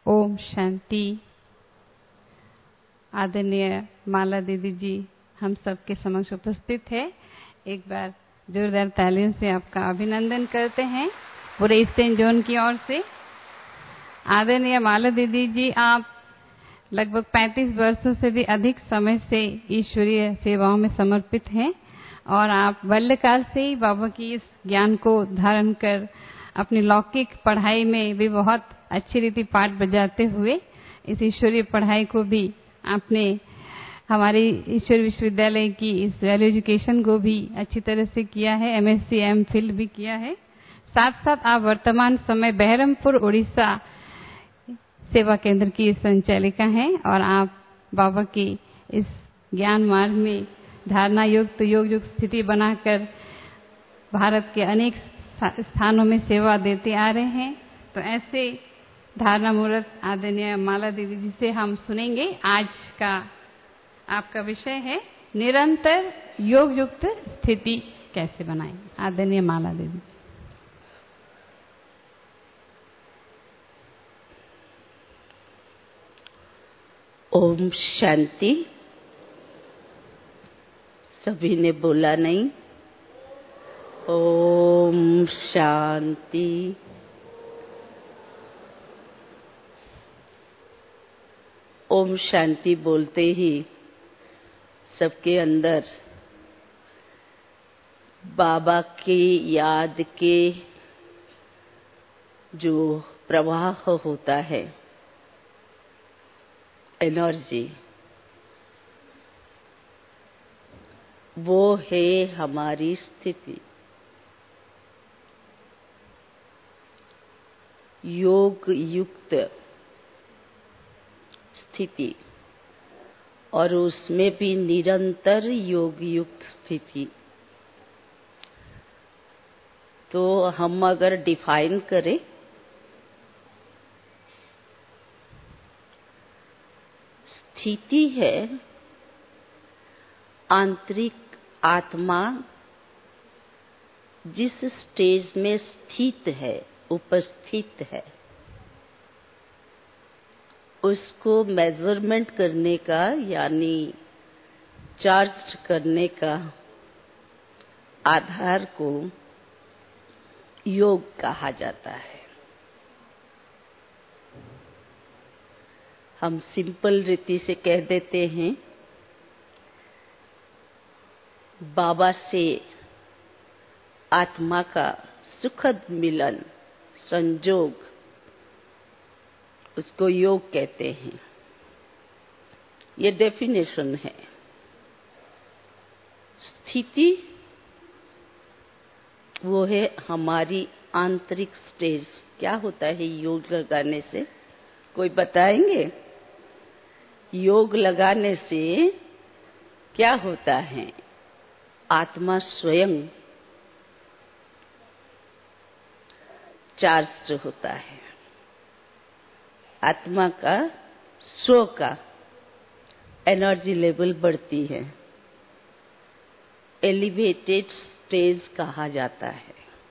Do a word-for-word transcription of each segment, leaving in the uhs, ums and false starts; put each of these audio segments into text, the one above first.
ओम शांति। आदरणीय माला दीदी जी हम सबके समक्ष उपस्थित है। एक बार जोरदार तालियों से आपका अभिनंदन करते हैं पूरे ईस्टर्न जोन की ओर से। आदरणीय माला दीदी जी, आप लगभग पैंतीस वर्षों से भी अधिक समय से ईश्वरीय सेवाओं में समर्पित हैं और आप बाल्यकाल से ही बाबा की इस ज्ञान को धारण कर अपनी लौकिक पढ़ाई में भी बहुत अच्छी रीति पाठ बजाते हुए इस ईश्वरीय पढ़ाई को भी आपने हमारी ईश्वर विश्वविद्यालय की इस वैल्यू एजुकेशन को भी अच्छी तरह से किया है, एमएससी एमफिल भी किया है। साथ साथ आप वर्तमान समय बहरमपुर उड़ीसा सेवा केंद्र की संचालिका हैं और आप बाबा की इस ज्ञान मार्ग में धारणा युक्त योग युक्त स्थिति बनाकर भारत के अनेक स्थानों में सेवा देते आ रहे हैं। तो ऐसे धारणा मूर्त आदरणीय माला दीदी जी से हम सुनेंगे। आज का आपका विषय है निरंतर योग युक्त स्थिति कैसे बनाएं। आदरणीय माला दीदी। ओम शांति। सभी ने बोला नहीं? ओम शांति। ओम शांति बोलते ही सबके अंदर बाबा की याद के जो प्रवाह होता है, एनर्जी, वो है हमारी स्थिति। योग युक्त स्थिति और उसमें भी निरंतर योग युक्त स्थिति। तो हम अगर डिफाइन करें, स्थिति है आंतरिक आत्मा जिस स्टेज में स्थित है, उपस्थित है, उसको मेजरमेंट करने का यानी चार्ज करने का आधार को योग कहा जाता है। हम सिंपल रीति से कह देते हैं, बाबा से आत्मा का सुखद मिलन, संजोग, उसको योग कहते हैं। ये डेफिनेशन है। स्थिति वो है हमारी आंतरिक स्टेज। क्या होता है योग लगाने से? कोई बताएंगे? योग लगाने से क्या होता है? आत्मा स्वयं चार्ज होता है। आत्मा का स्व का एनर्जी लेवल बढ़ती है। एलिवेटेड स्टेज कहा जाता है।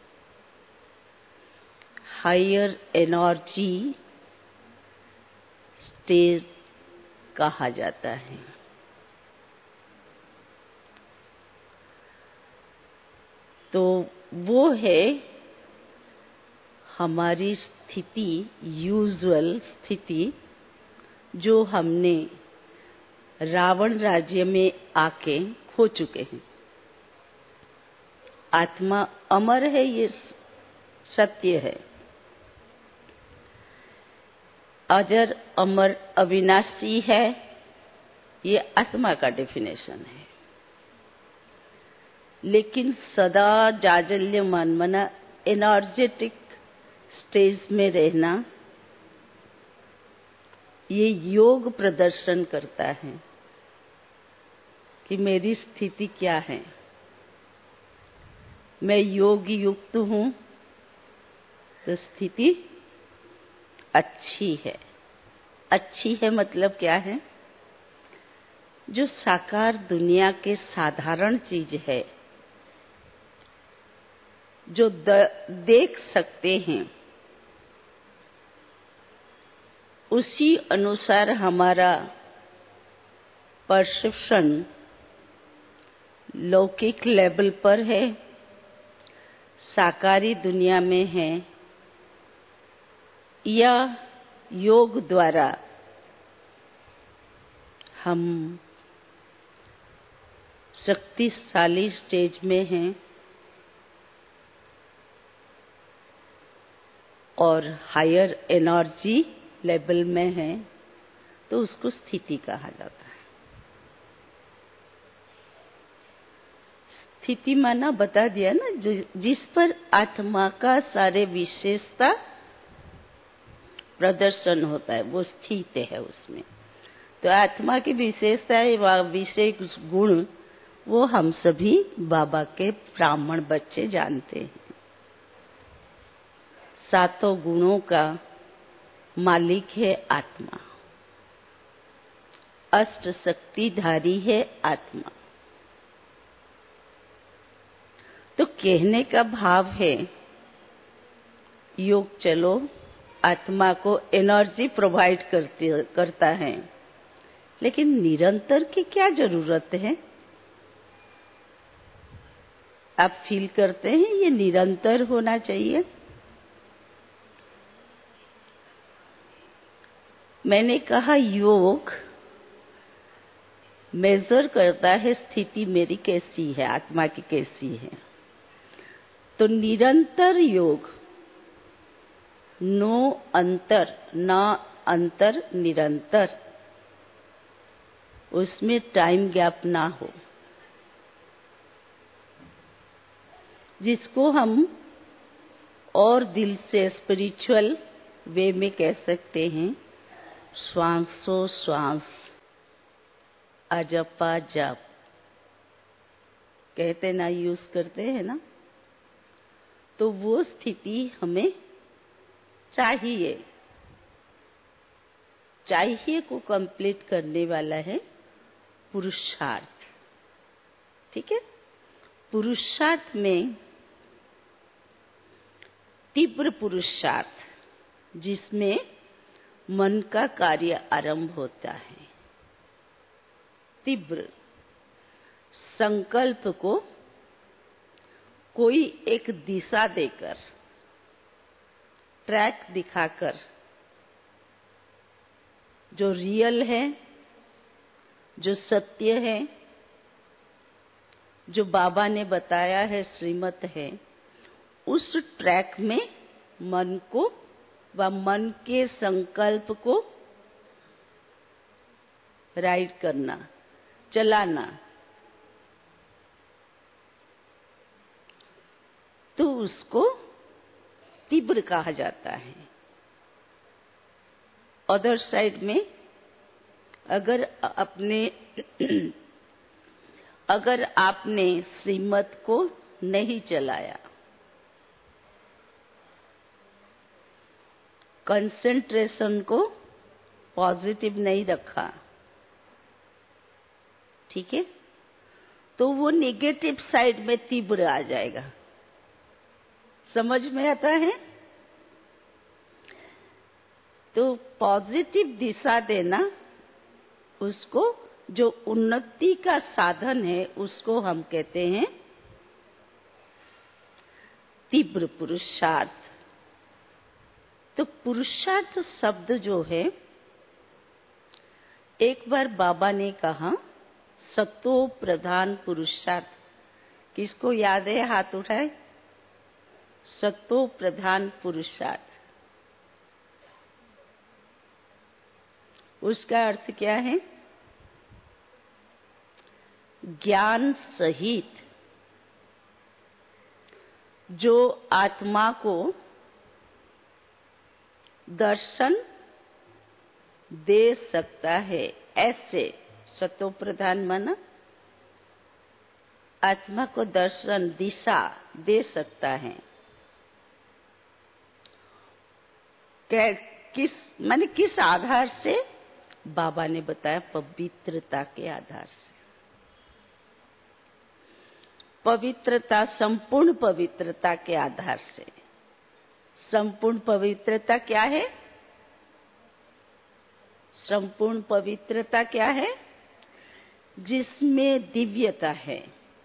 हायर एनर्जी स्टेज कहा जाता है। तो वो है हमारी स्थिति, यूजुअल स्थिति, जो हमने रावण राज्य में आके खो चुके हैं। आत्मा अमर है, ये सत्य है। अजर, अमर, अविनाशी है, ये आत्मा का डेफिनेशन है। लेकिन सदा जाजल्यमान मना एनर्जेटिक स्टेज में रहना, ये योग प्रदर्शन करता है कि मेरी स्थिति क्या है। मैं योग युक्त हूं तो स्थिति अच्छी है। अच्छी है मतलब क्या है? जो साकार दुनिया के साधारण चीज है, जो देख सकते हैं, उसी अनुसार हमारा परसेप्शन लौकिक लेवल पर है, साकारी दुनिया में है, या योग द्वारा हम शक्तिशाली स्टेज में हैं और हायर एनर्जी लेवल में हैं, तो उसको स्थिति कहा जाता है। स्थिति माना बता दिया ना, जो जिस पर आत्मा का सारे विशेषता प्रदर्शन होता है वो स्थित है उसमें। तो आत्मा की विशेषताएं व विशेष गुण वो हम सभी बाबा के ब्राह्मण बच्चे जानते हैं। सातों गुणों का मालिक है आत्मा, अष्ट शक्तिधारी है आत्मा। तो कहने का भाव है, योग चलो आत्मा को एनर्जी प्रोवाइड करती करता है, लेकिन निरंतर की क्या जरूरत है? आप फील करते हैं ये निरंतर होना चाहिए? मैंने कहा योग मेजर करता है स्थिति मेरी कैसी है, आत्मा की कैसी है। तो निरंतर योग, नो अंतर, ना अंतर, निरंतर, उसमें टाइम गैप ना हो, जिसको हम और दिल से स्पिरिचुअल वे में कह सकते हैं, श्वासों श्वास, अजपा जप कहते ना, यूज करते हैं ना। तो वो स्थिति हमें चाहिए। चाहिए को कंप्लीट करने वाला है पुरुषार्थ। ठीक है, पुरुषार्थ में तीव्र पुरुषार्थ, जिसमें मन का कार्य आरंभ होता है। तीव्र संकल्प को कोई एक दिशा देकर, ट्रैक दिखाकर, जो रियल है, जो सत्य है, जो बाबा ने बताया है, श्रीमत है, उस ट्रैक में मन को व मन के संकल्प को राइड करना, चलाना। तो उसको तीव्र कहा जाता है। अदर साइड में अगर अपने अगर आपने श्रीमत को नहीं चलाया, कंसंट्रेशन को पॉजिटिव नहीं रखा, ठीक है, तो वो नेगेटिव साइड में तीव्र आ जाएगा। समझ में आता है? तो पॉजिटिव दिशा देना, उसको जो उन्नति का साधन है, उसको हम कहते हैं तीव्र पुरुषार्थ। तो पुरुषार्थ शब्द जो है, एक बार बाबा ने कहा सतो प्रधान पुरुषार्थ। किसको याद है? हाथ उठाए। सतो प्रधान पुरुषार्थ, उसका अर्थ क्या है? ज्ञान सहित जो आत्मा को दर्शन दे सकता है, ऐसे सतो प्रधान माना आत्मा को दर्शन, दिशा दे सकता है। किस माने किस आधार से? बाबा ने बताया पवित्रता के आधार से। पवित्रता, संपूर्ण पवित्रता के आधार से। संपूर्ण पवित्रता क्या है? संपूर्ण पवित्रता क्या है? जिसमें दिव्यता है।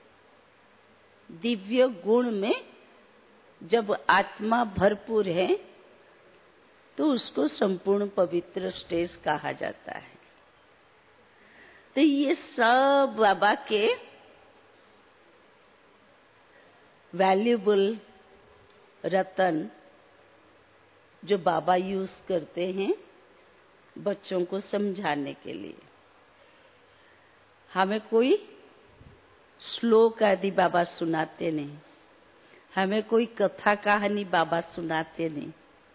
दिव्य गुण में जब आत्मा भरपूर है तो उसको संपूर्ण पवित्र स्टेज कहा जाता है। तो ये सब बाबा के वैल्यूबल रतन जो बाबा यूज करते हैं बच्चों को समझाने के लिए। हमें कोई श्लोक आदि बाबा सुनाते नहीं, हमें कोई कथा कहानी बाबा सुनाते नहीं।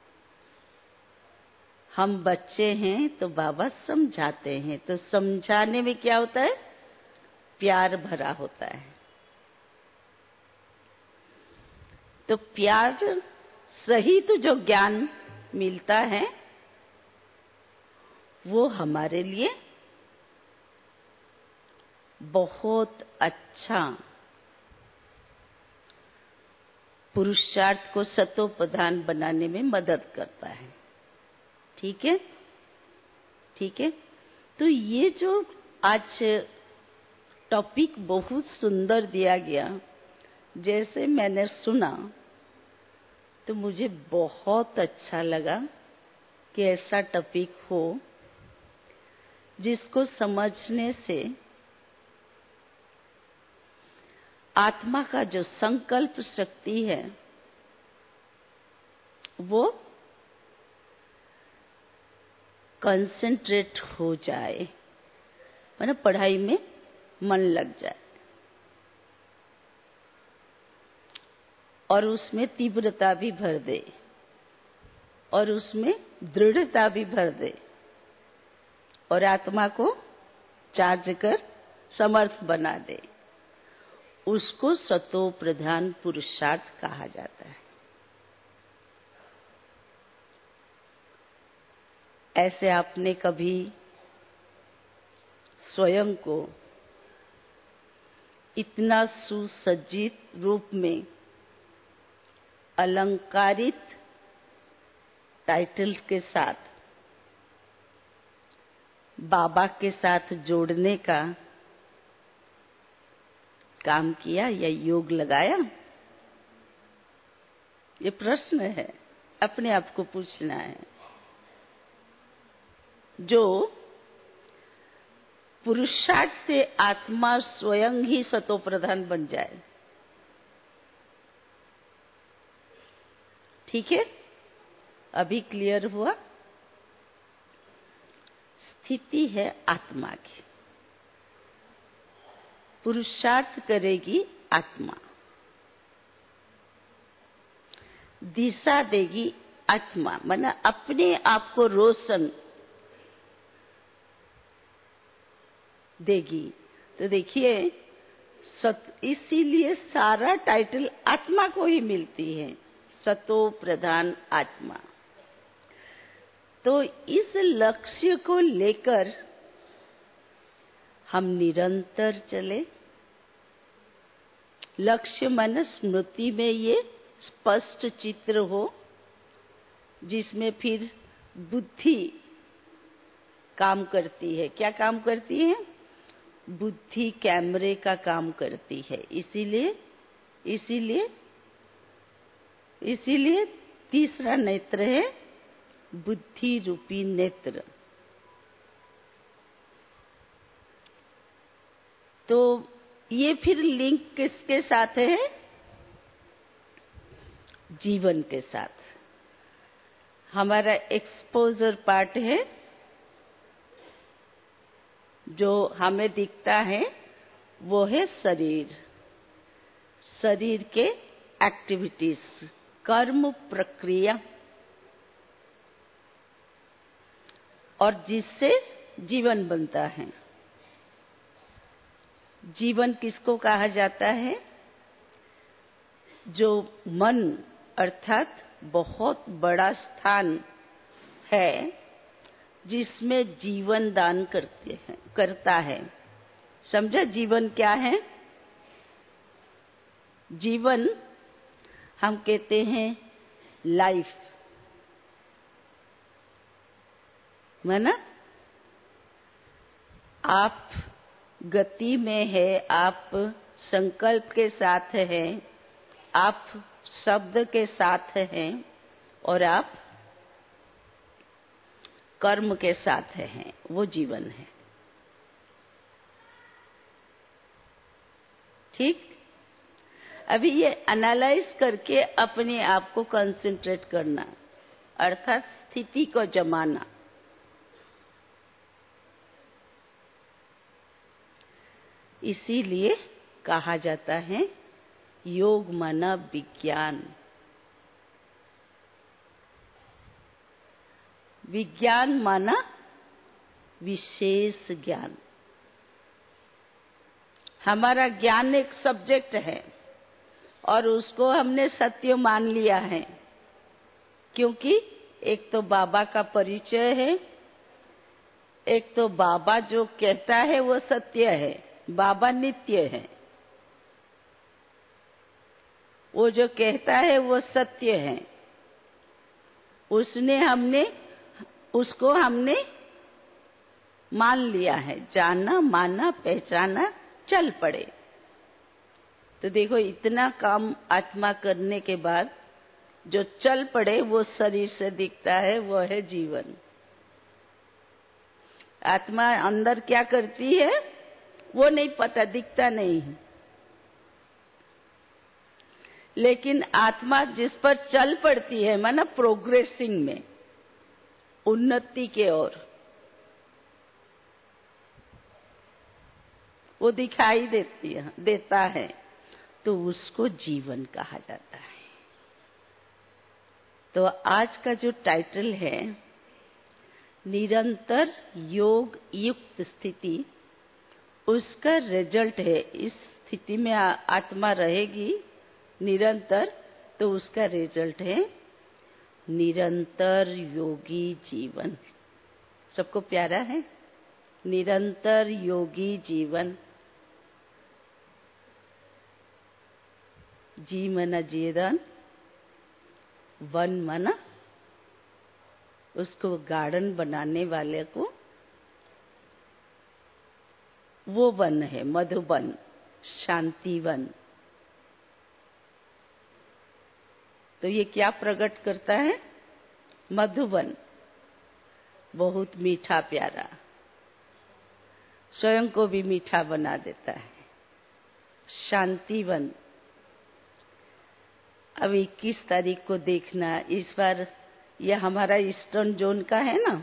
हम बच्चे हैं तो बाबा समझाते हैं। तो समझाने में क्या होता है? प्यार भरा होता है। तो प्यार सही तो जो ज्ञान मिलता है वो हमारे लिए बहुत अच्छा पुरुषार्थ को सतोप्रधान बनाने में मदद करता है। ठीक है, ठीक है। तो ये जो आज टॉपिक बहुत सुंदर दिया गया, जैसे मैंने सुना तो मुझे बहुत अच्छा लगा कि ऐसा टॉपिक हो जिसको समझने से आत्मा का जो संकल्प शक्ति है वो कंसंट्रेट हो जाए, मतलब पढ़ाई में मन लग जाए और उसमें तीव्रता भी भर दे और उसमें दृढ़ता भी भर दे और आत्मा को चार्ज कर समर्थ बना दे। उसको सतो प्रधान पुरुषार्थ कहा जाता है। ऐसे आपने कभी स्वयं को इतना सुसज्जित रूप में अलंकारित टाइटल के साथ बाबा के साथ जोड़ने का काम किया या योग लगाया? ये प्रश्न है, अपने आप को पूछना है। जो पुरुषार्थ से आत्मा स्वयं ही सतोप्रधान बन जाए। ठीक है, अभी क्लियर हुआ? स्थिति है आत्मा की, पुरुषार्थ करेगी आत्मा, दिशा देगी आत्मा, माना अपने आप को रोशन देगी। तो देखिए, इसीलिए सारा टाइटल आत्मा को ही मिलती है, सतो प्रधान आत्मा। तो इस लक्ष्य को लेकर हम निरंतर चले। लक्ष्य मन स्मृति में ये स्पष्ट चित्र हो, जिसमें फिर बुद्धि काम करती है। क्या काम करती है? बुद्धि कैमरे का काम करती है। इसीलिए इसीलिए इसीलिए तीसरा नेत्र है बुद्धि रूपी नेत्र। तो ये फिर लिंक किसके साथ है? जीवन के साथ। हमारा एक्सपोजर पार्ट है जो हमें दिखता है, वो है शरीर। शरीर के एक्टिविटीज, कर्म प्रक्रिया, और जिससे जीवन बनता है। जीवन किसको कहा जाता है? जो मन अर्थात बहुत बड़ा स्थान है जिसमें जीवन दान करते हैं करता है। समझा जीवन क्या है? जीवन हम कहते हैं लाइफ, है ना? आप गति में है, आप संकल्प के साथ हैं, आप शब्द के साथ हैं और आप कर्म के साथ हैं, वो जीवन है। ठीक? अभी ये एनालाइज करके अपने आप को कंसंट्रेट करना, अर्थात स्थिति को जमाना। इसीलिए कहा जाता है योग माना विज्ञान। विज्ञान माना विशेष ज्ञान। हमारा ज्ञान एक सब्जेक्ट है और उसको हमने सत्य मान लिया है, क्योंकि एक तो बाबा का परिचय है, एक तो बाबा जो कहता है वो सत्य है, बाबा नित्य है, वो जो कहता है वो सत्य है। उसने हमने उसको हमने मान लिया है, जाना, माना, पहचाना, चल पड़े। तो देखो, इतना काम आत्मा करने के बाद जो चल पड़े वो शरीर से दिखता है, वो है जीवन। आत्मा अंदर क्या करती है वो नहीं पता, दिखता नहीं है। लेकिन आत्मा जिस पर चल पड़ती है, माना प्रोग्रेसिंग में, उन्नति के ओर, वो दिखाई देती है, देता है, तो उसको जीवन कहा जाता है। तो आज का जो टाइटल है निरंतर योग युक्त स्थिति, उसका रिजल्ट है। इस स्थिति में आत्मा रहेगी निरंतर, तो उसका रिजल्ट है निरंतर योगी जीवन। सबको प्यारा है निरंतर योगी जीवन। जी मना जीवन, वन मना उसको गार्डन बनाने वाले को, वो वन है मधुबन, शांति वन। तो ये क्या प्रकट करता है? मधुबन बहुत मीठा प्यारा, स्वयं को भी मीठा बना देता है। शांतिवन अब इक्कीस तारीख को देखना, इस बार यह हमारा ईस्टर्न जोन का है ना,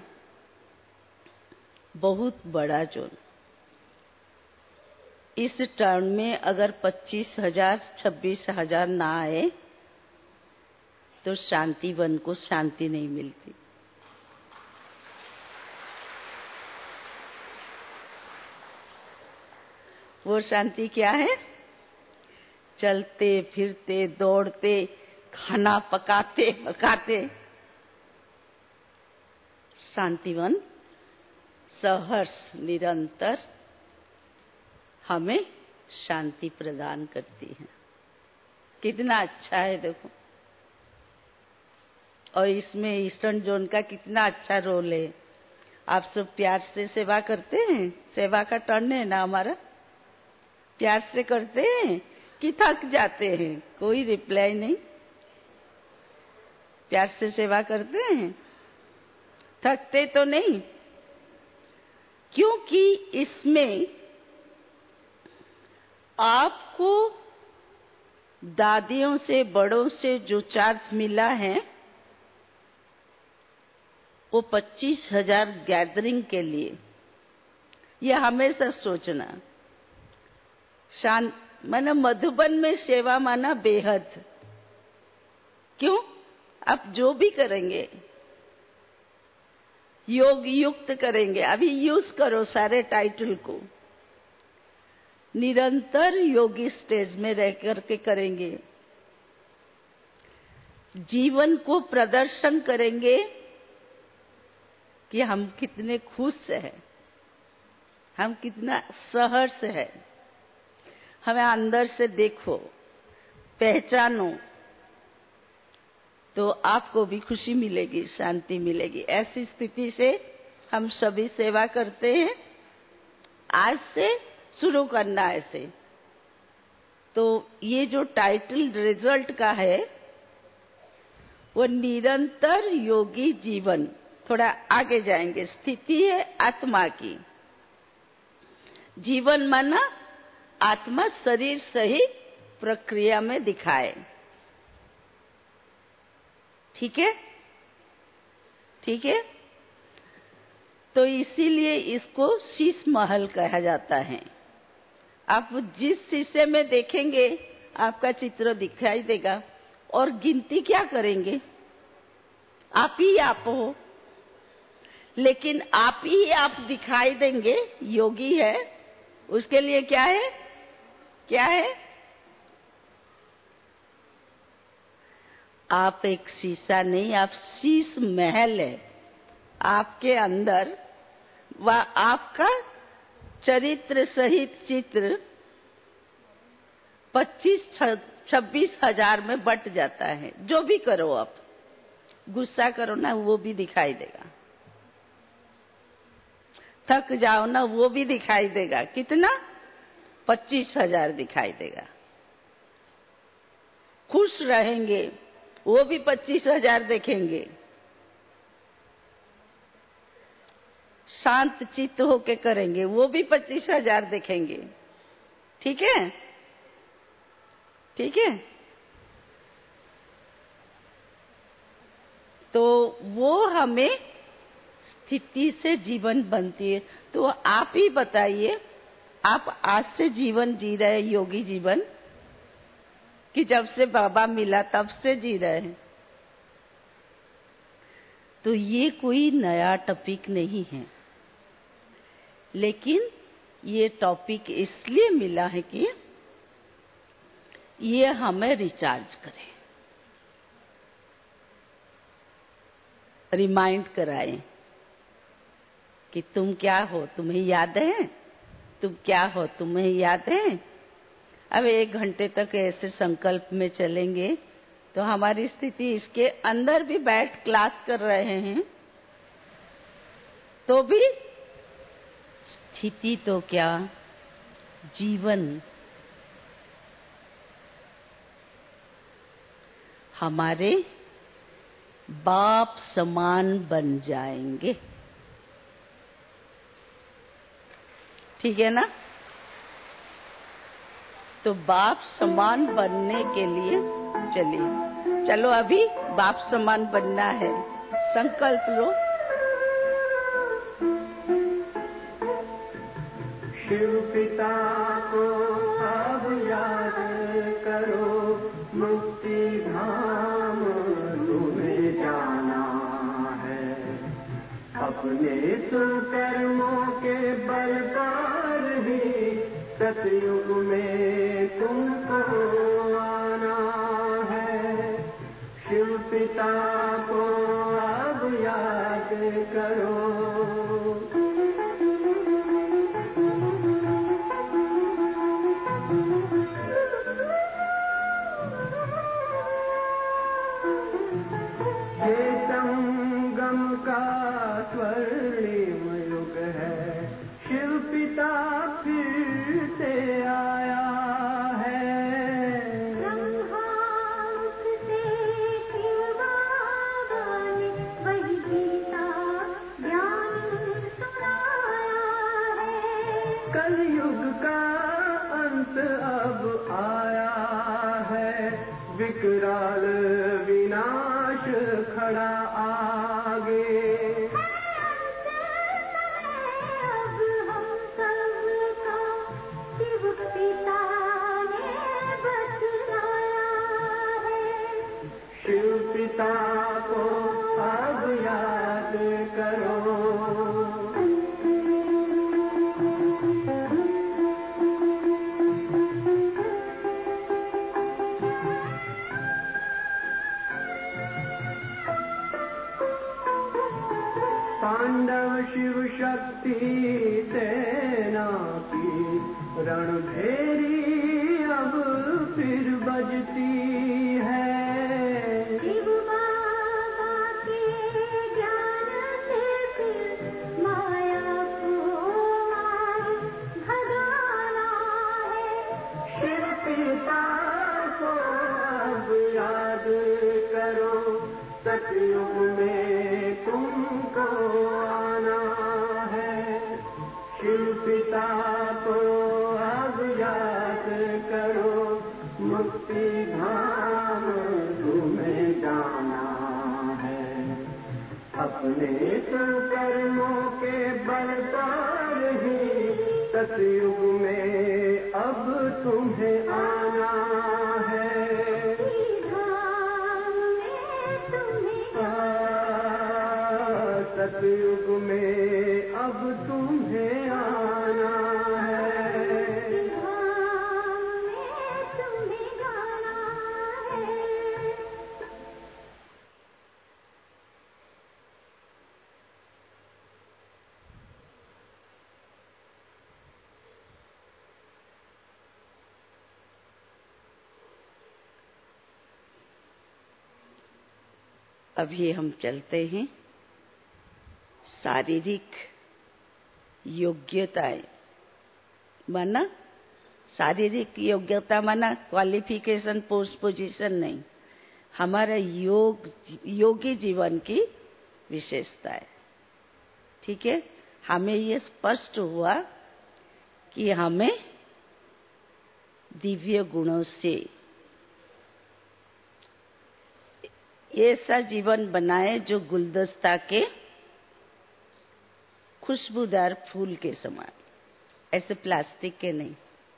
बहुत बड़ा जोन। इस टर्म में अगर पच्चीस हजार छब्बीस हजार ना आए तो शांतिवन को शांति नहीं मिलती। वो शांति क्या है? चलते फिरते दौड़ते, खाना पकाते पकाते शांतिवन सहर्ष निरंतर हमें शांति प्रदान करती है। कितना अच्छा है देखो। और इसमें ईस्टर्न जोन का कितना अच्छा रोल है। आप सब प्यार से सेवा करते हैं, सेवा का टर्न है ना हमारा। प्यार से करते हैं कि थक जाते हैं? कोई रिप्लाई नहीं। प्यार से सेवा करते हैं, थकते तो नहीं, क्योंकि इसमें आपको दादियों से बड़ों से जो चार्ज मिला है वो पच्चीस हजार गैदरिंग के लिए। यह हमेशा सोचना। शांत माना मधुबन में सेवा माना बेहद। क्यों? आप जो भी करेंगे योग युक्त करेंगे। अभी यूज करो सारे टाइटल को। निरंतर योगी स्टेज में रह करके करेंगे, जीवन को प्रदर्शन करेंगे कि हम कितने खुश हैं, हम कितना सहर्ष है। हमें अंदर से देखो, पहचानो, तो आपको भी खुशी मिलेगी, शांति मिलेगी। ऐसी स्थिति से हम सभी सेवा करते हैं आज से शुरू करना ऐसे। तो ये जो टाइटल रिजल्ट का है वो निरंतर योगी जीवन। थोड़ा आगे जाएंगे। स्थिति है आत्मा की। जीवन माना आत्मा शरीर सहित प्रक्रिया में दिखाए। ठीक है, ठीक है। तो इसीलिए इसको शीश महल कहा जाता है। आप जिस शीशे में देखेंगे आपका चित्र दिखाई देगा। और गिनती क्या करेंगे? आप ही आप हो, लेकिन आप ही आप दिखाई देंगे। योगी है उसके लिए क्या है? क्या है? आप एक शीशा नहीं, आप शीश महल है। आपके अंदर वह आपका चरित्र सहित चित्र पच्चीस छब्बीस हजार में बट जाता है। जो भी करो आप, गुस्सा करो ना वो भी दिखाई देगा, थक जाओ ना वो भी दिखाई देगा। कितना? पच्चीस हजार दिखाई देगा। खुश रहेंगे वो भी पच्चीस हजार देखेंगे। शांत चित्त होके करेंगे वो भी पच्चीस हजार देखेंगे। ठीक है, ठीक है। तो वो हमें स्थिति से जीवन बनती है। तो आप ही बताइए, आप आज से जीवन जी रहे हैं, योगी जीवन, कि जब से बाबा मिला तब से जी रहे हैं? तो ये कोई नया टॉपिक नहीं है, लेकिन ये टॉपिक इसलिए मिला है कि ये हमें रिचार्ज करे, रिमाइंड कराए कि तुम क्या हो, तुम्हें याद है? तुम क्या हो, तुम्हें याद है? अब एक घंटे तक ऐसे संकल्प में चलेंगे तो हमारी स्थिति, इसके अंदर भी बैठ क्लास कर रहे हैं तो भी स्थिति तो क्या, जीवन हमारे बाप समान बन जाएंगे। ठीक है ना? तो बाप समान बनने के लिए चलिए, चलो अभी बाप समान बनना है, संकल्प लो। शिव पिता को अब याद करो, मुक्ति धाम तुम्हें जाना है। अपने सुकर्मों के बल पर ही सतयुग में तुमको आना है। शिव पिता को अब याद करो। ये संगम का स्वर्णिम युग है, शिव पिता फिर से आया है। ब्रह्मा से शिव बाबा ने वही गीता ज्ञान सुनाया है। कलयुग का अंत अब आया है, विकराल विनाश खड़ा आगे। अब हम सबका शिव पिता ने बतलाया है। शिव पिता को अब याद करो। पांडव शिव शक्ति सेना की रणभेरी अब फिर बजती है। शिव बाबा के ज्ञान से फिर माया को मार शक्ति धाम तुम्हें जाना है। अपने कर्मों के बल पर ही सतयुग में अब तुम्हें आना है। सतयुग में अब तुम्हें आना है। अभी हम चलते हैं शारीरिक योग्यताएं माना शारीरिक योग्यता माना क्वालिफिकेशन पोस्ट पोजीशन नहीं, हमारा योग योगी जीवन की विशेषता है। ठीक है, हमें ये स्पष्ट हुआ कि हमें दिव्य गुणों से ऐसा जीवन बनाए जो गुलदस्ता के खुशबूदार फूल के समान, ऐसे प्लास्टिक के नहीं।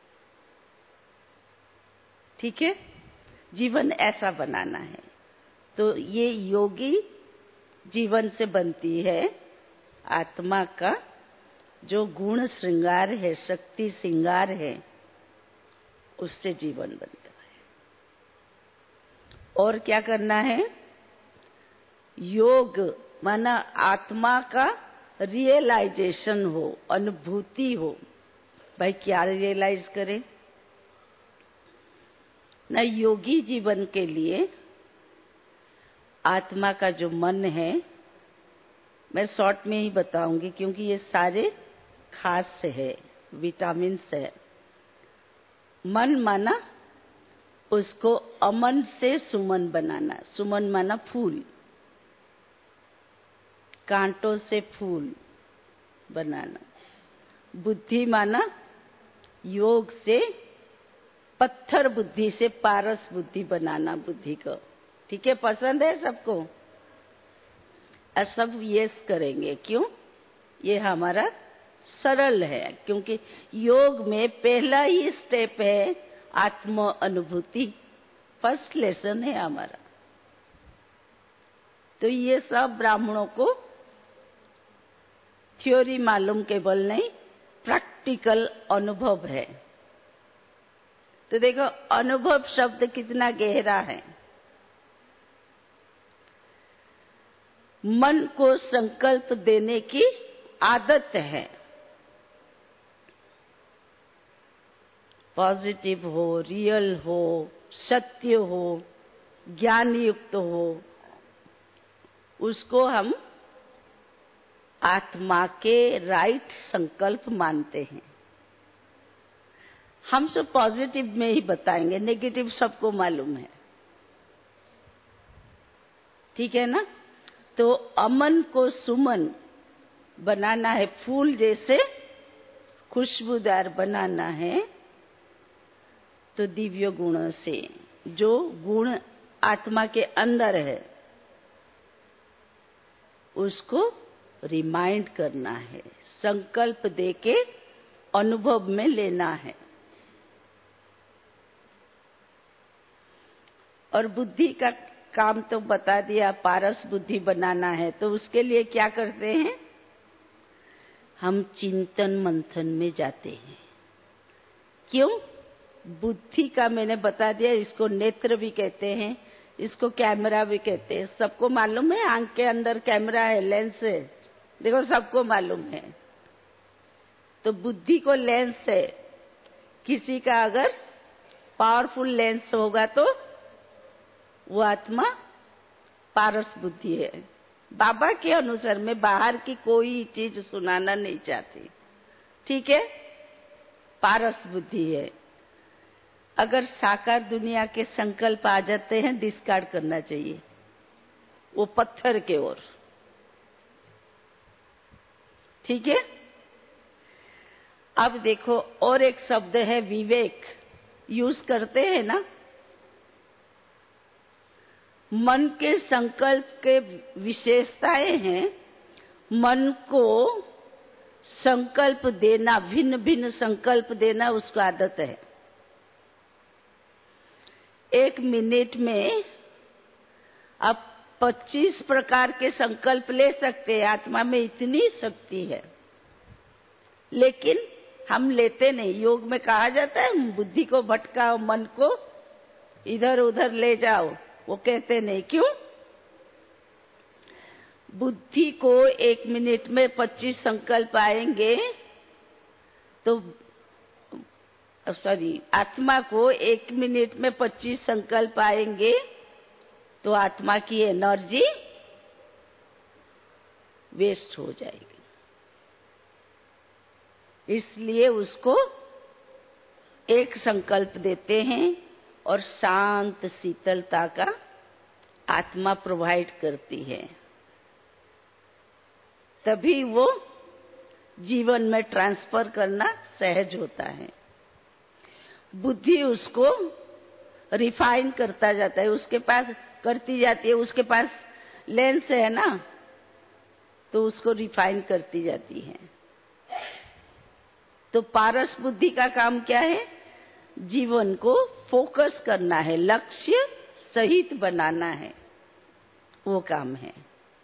ठीक है, जीवन ऐसा बनाना है। तो ये योगी जीवन से बनती है आत्मा का जो गुण श्रृंगार है, शक्ति श्रृंगार है, उससे जीवन बनता है। और क्या करना है? योग माना आत्मा का रियलाइजेशन हो, अनुभूति हो। भाई क्या रियलाइज करें ना? योगी जीवन के लिए आत्मा का जो मन है, मैं शॉर्ट में ही बताऊंगी क्योंकि ये सारे खास है, विटामिन है। मन माना उसको अमन से सुमन बनाना। सुमन माना फूल, कांटों से फूल बनाना। बुद्धि माना योग से पत्थर बुद्धि से पारस बुद्धि बनाना बुद्धि को। ठीक है, पसंद है सबको? और सब यस करेंगे। क्यों? ये हमारा सरल है, क्योंकि योग में पहला ही स्टेप है आत्म अनुभूति। फर्स्ट लेसन है हमारा। तो ये सब ब्राह्मणों को थ्योरी मालूम केवल नहीं, प्रैक्टिकल अनुभव है। तो देखो अनुभव शब्द कितना गहरा है। मन को संकल्प देने की आदत है। पॉजिटिव हो, रियल हो, सत्य हो, ज्ञान युक्त हो, उसको हम आत्मा के राइट संकल्प मानते हैं। हम सब पॉजिटिव में ही बताएंगे, नेगेटिव सबको मालूम है। ठीक है ना? तो अमन को सुमन बनाना है, फूल जैसे खुशबूदार बनाना है। तो दिव्य गुणों से, जो गुण आत्मा के अंदर है, उसको रिमाइंड करना है, संकल्प देके अनुभव में लेना है। और बुद्धि का काम तो बता दिया, पारस बुद्धि बनाना है। तो उसके लिए क्या करते हैं? हम चिंतन मंथन में जाते हैं। क्यों? बुद्धि का मैंने बता दिया, इसको नेत्र भी कहते हैं, इसको कैमरा भी कहते हैं। सबको मालूम है आंख के अंदर कैमरा है, लेंस है। देखो सबको मालूम है। तो बुद्धि को लेंस है। किसी का अगर पावरफुल लेंस होगा तो वो आत्मा पारस बुद्धि है। बाबा के अनुसार मैं बाहर की कोई चीज सुनाना नहीं चाहती। ठीक है, पारस बुद्धि है। अगर साकार दुनिया के संकल्प आ जाते हैं, डिस्कार्ड करना चाहिए वो पत्थर के ओर। ठीक है। अब देखो और एक शब्द है विवेक, यूज करते हैं ना। मन के संकल्प के विशेषताएं हैं। मन को संकल्प देना, भिन्न भिन्न संकल्प देना उसको आदत है। एक मिनट में आप पच्चीस प्रकार के संकल्प ले सकते हैं। आत्मा में इतनी शक्ति है, लेकिन हम लेते नहीं। योग में कहा जाता है बुद्धि को भटकाओ, मन को इधर उधर ले जाओ, वो कहते नहीं। क्यों? बुद्धि को एक मिनट में पच्चीस संकल्प आएंगे तो सॉरी आत्मा को एक मिनट में पच्चीस संकल्प आएंगे तो आत्मा की एनर्जी वेस्ट हो जाएगी। इसलिए उसको एक संकल्प देते हैं और शांत शीतलता का आत्मा प्रोवाइड करती है, तभी वो जीवन में ट्रांसफर करना सहज होता है। बुद्धि उसको रिफाइन करता जाता है, उसके पास करती जाती है। उसके पास लेंस है ना, तो उसको रिफाइन करती जाती है। तो पारस बुद्धि का काम क्या है? जीवन को फोकस करना है, लक्ष्य सहित बनाना है, वो काम है।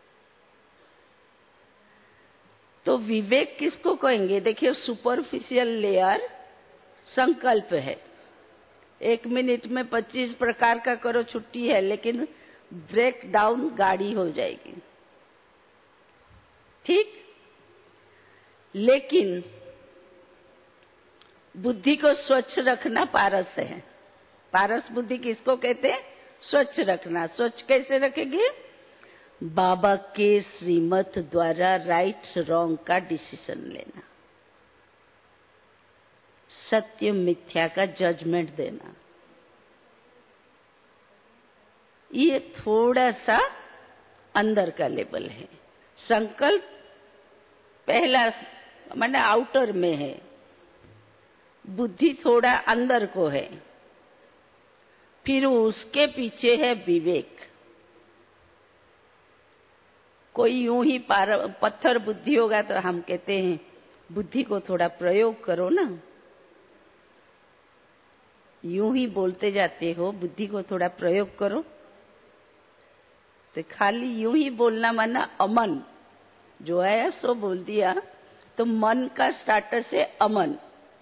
तो विवेक किसको कहेंगे? देखिए, सुपरफिशियल लेयर संकल्प है। एक मिनट में पच्चीस प्रकार का करो, छुट्टी है, लेकिन ब्रेक डाउन गाड़ी हो जाएगी। ठीक? लेकिन बुद्धि को स्वच्छ रखना पारस है। पारस बुद्धि किसको कहते हैं? स्वच्छ रखना। स्वच्छ कैसे रखेंगे? बाबा के श्रीमत द्वारा राइट रॉन्ग का डिसीजन लेना, सत्य मिथ्या का जजमेंट देना। ये थोड़ा सा अंदर का लेवल है। संकल्प पहला माने आउटर में है, बुद्धि थोड़ा अंदर को है, फिर उसके पीछे है विवेक। कोई यूं ही पत्थर बुद्धि होगा तो हम कहते हैं बुद्धि को थोड़ा प्रयोग करो ना। यूं ही बोलते जाते हो, बुद्धि को थोड़ा प्रयोग करो। तो खाली यूं ही बोलना माना अमन, जो है सो बोल दिया, तो मन का स्टाटस है अमन।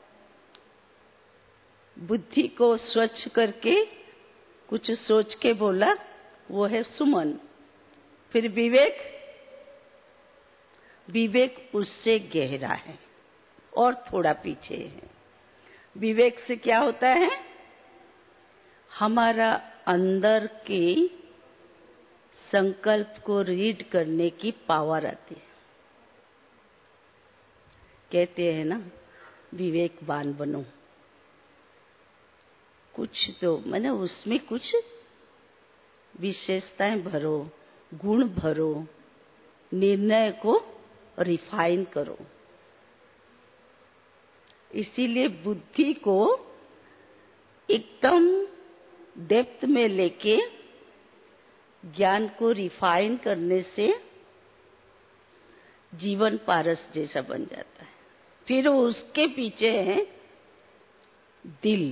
बुद्धि को स्वच्छ करके कुछ सोच के बोला, वो है सुमन। फिर विवेक, विवेक उससे गहरा है और थोड़ा पीछे है। विवेक से क्या होता है? हमारा अंदर के संकल्प को रीड करने की पावर आती है। कहते हैं ना, विवेकवान बनो। कुछ तो माने उसमें कुछ विशेषताएं भरो, गुण भरो, निर्णय को रिफाइन करो। इसीलिए बुद्धि को एकदम डेप्थ में लेके ज्ञान को रिफाइन करने से जीवन पारस जैसा बन जाता है। फिर उसके पीछे है दिल।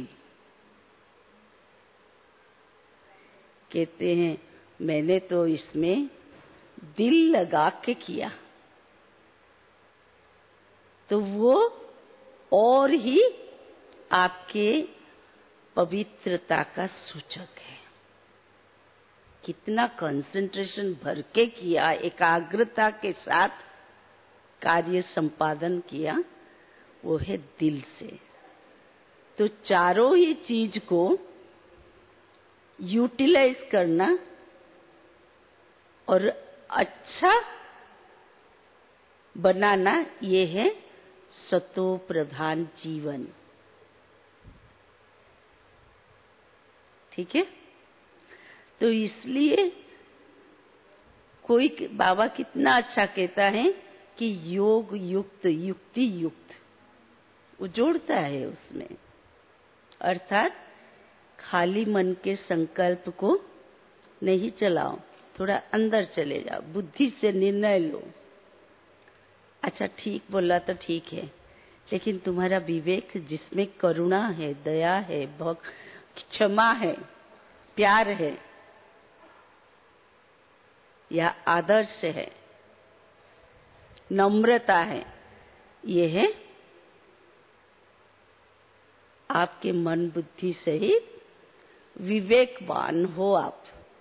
कहते हैं मैंने तो इसमें दिल लगा के किया, तो वो और ही आपके पवित्रता का सूचक है। कितना कंसंट्रेशन भर के किया, एकाग्रता के साथ कार्य संपादन किया, वो है दिल से। तो चारों ही चीज को यूटिलाइज करना और अच्छा बनाना, ये है सतो प्रधान जीवन। ठीक है? तो इसलिए कोई बाबा कितना अच्छा कहता है कि योग युक्त, युक्ति युक्त, वो जोड़ता है उसमें। अर्थात खाली मन के संकल्प को नहीं चलाओ, थोड़ा अंदर चले जाओ, बुद्धि से निर्णय लो। अच्छा ठीक बोला तो ठीक है, लेकिन तुम्हारा विवेक जिसमें करुणा है, दया है, भक्त, क्षमा है, प्यार है या आदर्श है, नम्रता है, ये है आपके मन बुद्धि सहित विवेकवान हो आप,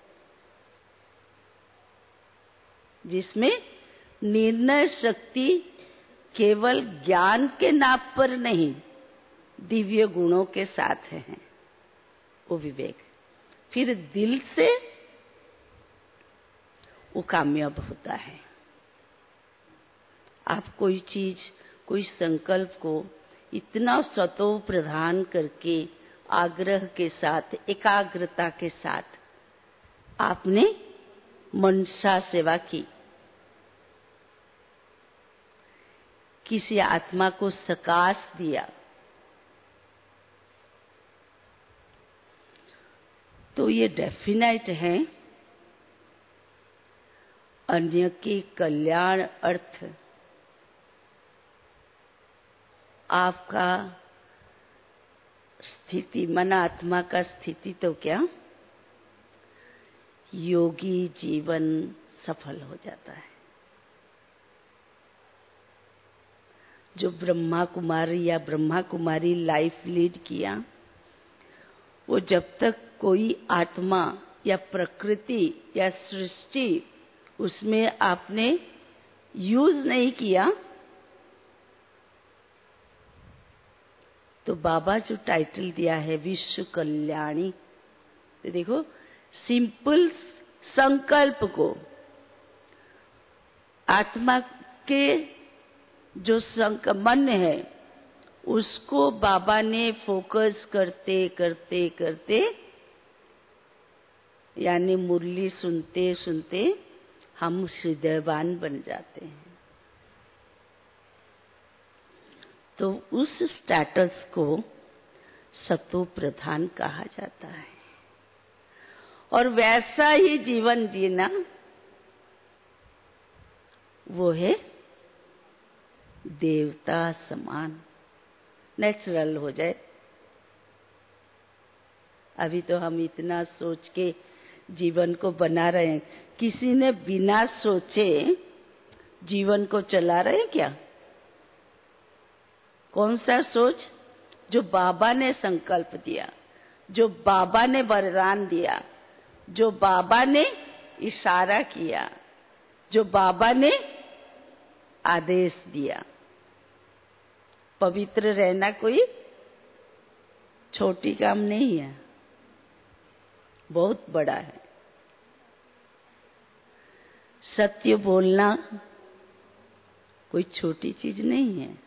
जिसमें निर्णय शक्ति केवल ज्ञान के नाप पर नहीं, दिव्य गुणों के साथ है वो विवेक। फिर दिल से वो कामयाब होता है। आप कोई चीज, कोई संकल्प को इतना सतो प्रधान करके, आग्रह के साथ, एकाग्रता के साथ आपने मनसा सेवा की, किसी आत्मा को सकाश दिया, तो ये डेफिनेट है अन्य के कल्याण अर्थ आपका स्थिति, मन आत्मा का स्थिति तो क्या, योगी जीवन सफल हो जाता है। जो ब्रह्मा कुमारी या ब्रह्मा कुमारी लाइफ लीड किया, वो जब तक कोई आत्मा या प्रकृति या सृष्टि उसमें आपने यूज नहीं किया, तो बाबा जो टाइटल दिया है विश्व कल्याणी, तो देखो सिंपल संकल्प को, आत्मा के जो संक मन है उसको बाबा ने फोकस करते करते करते, यानी मुरली सुनते सुनते हम हृदयवान बन जाते हैं। तो उस स्टेटस को सतो प्रधान कहा जाता है। और वैसा ही जीवन जीना वो है देवता समान, नेचुरल हो जाए। अभी तो हम इतना सोच के जीवन को बना रहे हैं, किसी ने बिना सोचे जीवन को चला रहे हैं क्या? कौन सा सोच? जो बाबा ने संकल्प दिया, जो बाबा ने वरदान दिया, जो बाबा ने इशारा किया, जो बाबा ने आदेश दिया। पवित्र रहना कोई छोटी काम नहीं है, बहुत बड़ा है। सत्य बोलना कोई छोटी चीज नहीं है।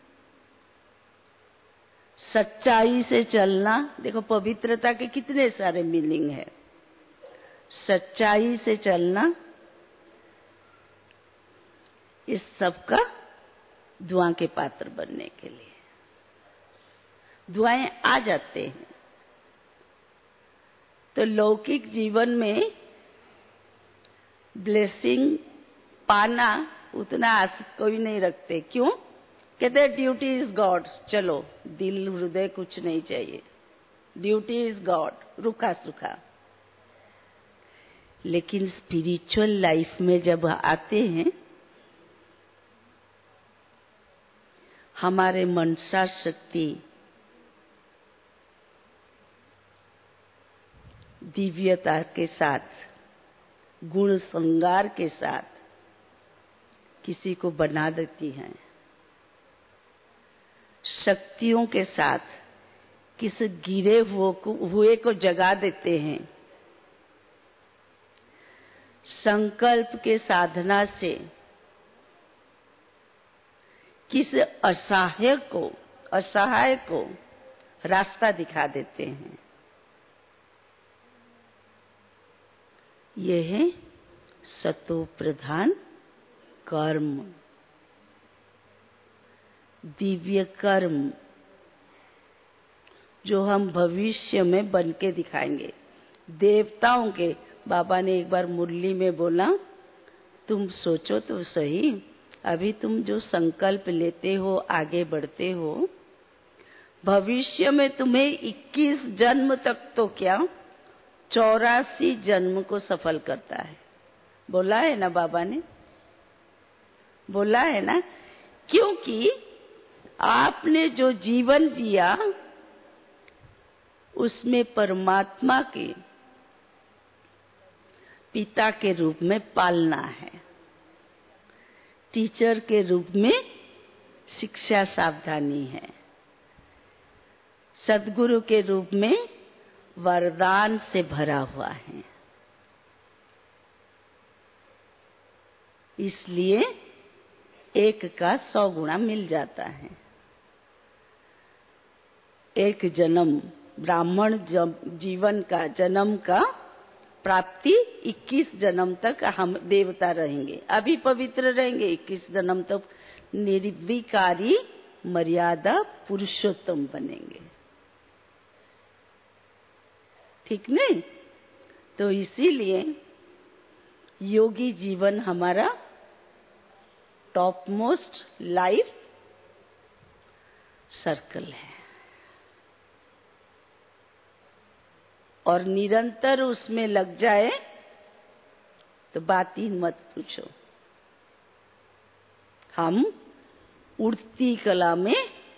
सच्चाई से चलना, देखो पवित्रता के कितने सारे मीनिंग है। सच्चाई से चलना, इस सब का दुआ के पात्र बनने के लिए दुआएं आ जाते हैं। तो लौकिक जीवन में ब्लेसिंग पाना उतना आस कोई नहीं रखते। क्यों? कहते ड्यूटी इज गॉड, चलो दिल हृदय कुछ नहीं चाहिए, ड्यूटी इज गॉड, रुखा सुखा। लेकिन स्पिरिचुअल लाइफ में जब आते हैं, हमारे मनसा शक्ति दिव्यता के साथ, गुण श्रृंगार के साथ किसी को बना देती हैं। शक्तियों के साथ किस गिरे हुए को जगा देते हैं। संकल्प के साधना से किस असहाय को असहाय को रास्ता दिखा देते हैं। यह है सतो प्रधान कर्म, दिव्य कर्म, जो हम भविष्य में बन के दिखाएंगे। देवताओं के बाबा ने एक बार मुरली में बोला, तुम सोचो तो सही, अभी तुम जो संकल्प लेते हो, आगे बढ़ते हो, भविष्य में तुम्हें इक्कीस जन्म तक तो क्या चौरासी जन्म को सफल करता है। बोला है ना बाबा ने, बोला है ना, क्योंकि आपने जो जीवन जिया उसमें परमात्मा के पिता के रूप में पालना है, टीचर के रूप में शिक्षा सावधानी है, सद्गुरु के रूप में वरदान से भरा हुआ है। इसलिए एक का सौ गुना मिल जाता है। एक जन्म ब्राह्मण जीवन का जन्म का प्राप्ति इक्कीस जन्म तक हम देवता रहेंगे, अभी पवित्र रहेंगे, इक्कीस जन्म तक निर्विकारी मर्यादा पुरुषोत्तम बनेंगे। ठीक नहीं? तो इसीलिए योगी जीवन हमारा टॉप मोस्ट लाइफ सर्कल है और निरंतर उसमें लग जाए तो बात ही मत पूछो। हम उड़ती कला में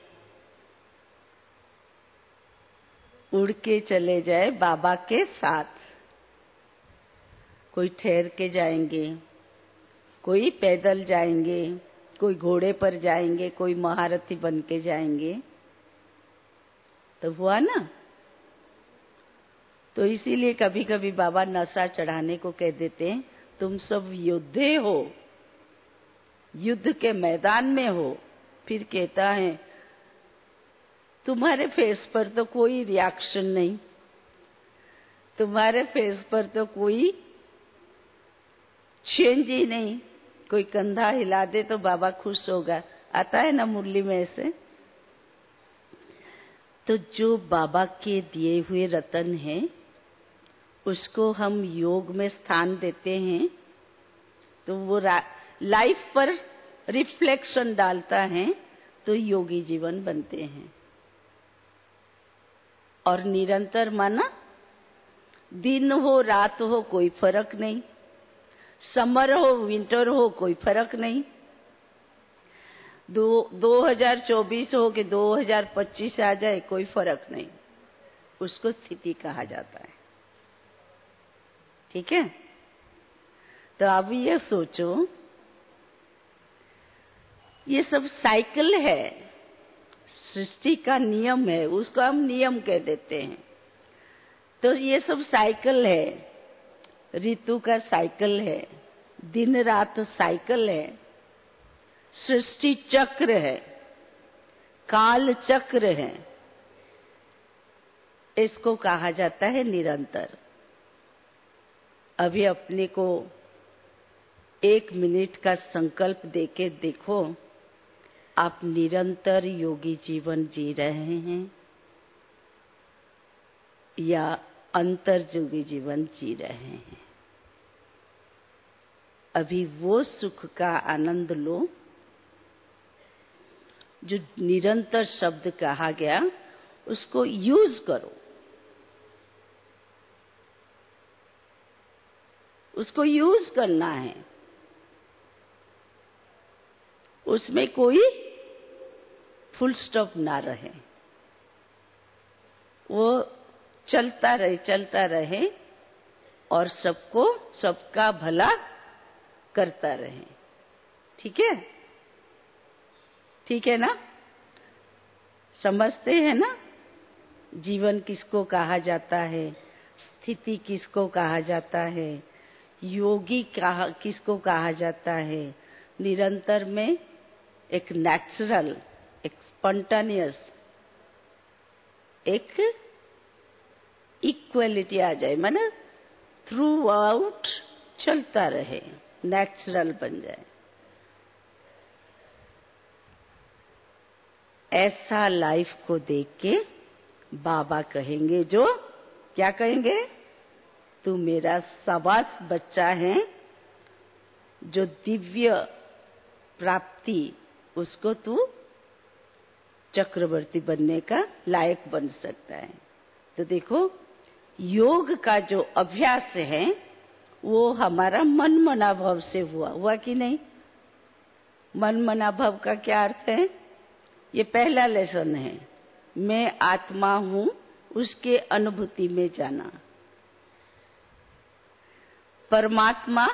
उड़ के चले जाए बाबा के साथ। कोई ठहर के जाएंगे, कोई पैदल जाएंगे, कोई घोड़े पर जाएंगे, कोई महारथी बन के जाएंगे, तो हुआ ना। तो इसीलिए कभी कभी बाबा नशा चढ़ाने को कह देते हैं, तुम सब योद्धे हो, युद्ध के मैदान में हो। फिर कहता है तुम्हारे फेस पर तो कोई रिएक्शन नहीं, तुम्हारे फेस पर तो कोई चेंज ही नहीं, कोई कंधा हिला दे तो बाबा खुश होगा। आता है ना मुरली में ऐसे। तो जो बाबा के दिए हुए रतन है उसको हम योग में स्थान देते हैं तो वो लाइफ पर रिफ्लेक्शन डालता है, तो योगी जीवन बनते हैं। और निरंतर माना, दिन हो रात हो कोई फर्क नहीं, समर हो विंटर हो कोई फर्क नहीं, दो दो हजार चौबीस हो कि दो हजार पच्चीस आ जाए कोई फर्क नहीं, उसको स्थिति कहा जाता है। ठीक है? तो अब ये सोचो, ये सब साइकिल है, सृष्टि का नियम है, उसको हम नियम कह देते हैं। तो ये सब साइकिल है, ऋतु का साइकिल है, दिन रात साइकिल है, सृष्टि चक्र है, काल चक्र है, इसको कहा जाता है निरंतर। अभी अपने को एक मिनट का संकल्प देके देखो, आप निरंतर योगी जीवन जी रहे हैं या अंतर योगी जीवन जी रहे हैं। अभी वो सुख का आनंद लो जो निरंतर शब्द कहा गया, उसको यूज करो, उसको यूज करना है। उसमें कोई फुल स्टॉप ना रहे, वो चलता रहे चलता रहे और सबको सबका भला करता रहे। ठीक है? ठीक है ना? समझते हैं ना? जीवन किसको कहा जाता है, स्थिति किसको कहा जाता है, योगी कहा किसको कहा जाता है। निरंतर में एक नेचुरल, एक स्पॉन्टेनियस, एक इक्वलिटी आ जाए, माने थ्रू आउट चलता रहे, नेचुरल बन जाए। ऐसा लाइफ को देख के बाबा कहेंगे, जो क्या कहेंगे, तू मेरा शाबाश बच्चा है जो दिव्य प्राप्ति उसको तू चक्रवर्ती बनने का लायक बन सकता है। तो देखो योग का जो अभ्यास है वो हमारा मन मना भाव से हुआ हुआ कि नहीं। मन मना भाव का क्या अर्थ है? ये पहला लेसन है, मैं आत्मा हूं उसके अनुभूति में जाना। परमात्मा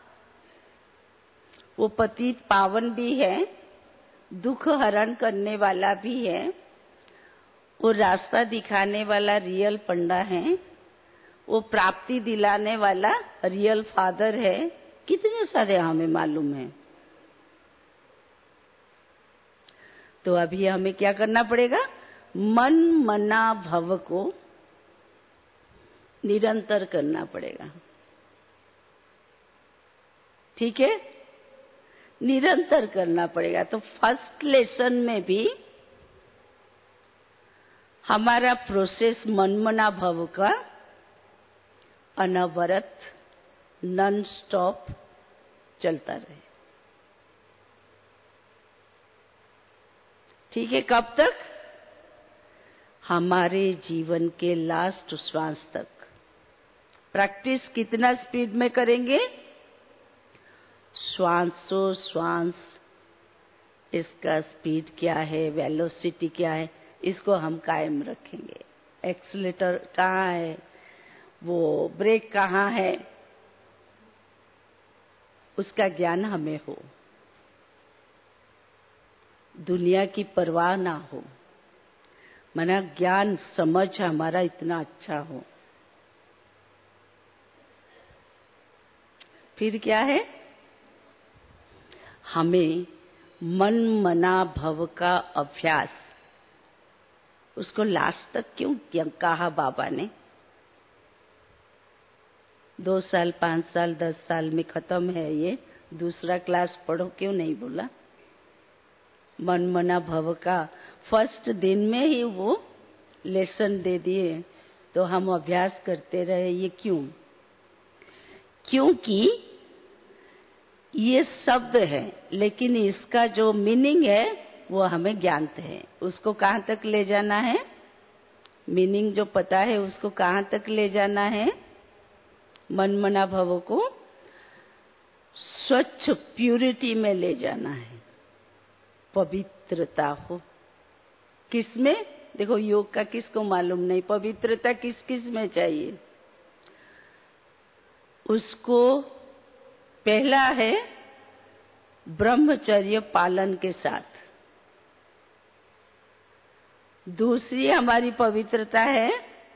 वो पतित पावन भी है, दुख हरण करने वाला भी है, वो रास्ता दिखाने वाला रियल पंडा है, वो प्राप्ति दिलाने वाला रियल फादर है। कितने सारे हमें मालूम है। तो अभी हमें क्या करना पड़ेगा? मन मना भव को निरंतर करना पड़ेगा। ठीक है, निरंतर करना पड़ेगा। तो फर्स्ट लेसन में भी हमारा प्रोसेस मनमना भव का अनवरत नॉन स्टॉप चलता रहे। ठीक है, कब तक? हमारे जीवन के लास्ट श्वास तक। प्रैक्टिस कितना स्पीड में करेंगे? श्वासों श्वास इसका स्पीड क्या है, वेलोसिटी क्या है, इसको हम कायम रखेंगे। एक्सीलेटर कहाँ है, वो ब्रेक कहाँ है, उसका ज्ञान हमें हो। दुनिया की परवाह ना हो, मना ज्ञान समझ हमारा इतना अच्छा हो। फिर क्या है? हमें मन मना भव का अभ्यास, उसको लास्ट तक क्यों कहा बाबा ने? दो साल पांच साल दस साल में खत्म है, ये दूसरा क्लास पढ़ो क्यों नहीं बोला? मन मना भव का फर्स्ट दिन में ही वो लेसन दे दिए, तो हम अभ्यास करते रहे। ये क्यों? क्योंकि ये शब्द है, लेकिन इसका जो मीनिंग है वो हमें ज्ञात है। उसको कहाँ तक ले जाना है? मीनिंग जो पता है उसको कहाँ तक ले जाना है? मन मना भव को स्वच्छ प्यूरिटी में ले जाना है, पवित्रता हो। किसमें? देखो योग का किसको मालूम नहीं, पवित्रता किस किस में चाहिए? उसको पहला है ब्रह्मचर्य पालन के साथ। दूसरी हमारी पवित्रता है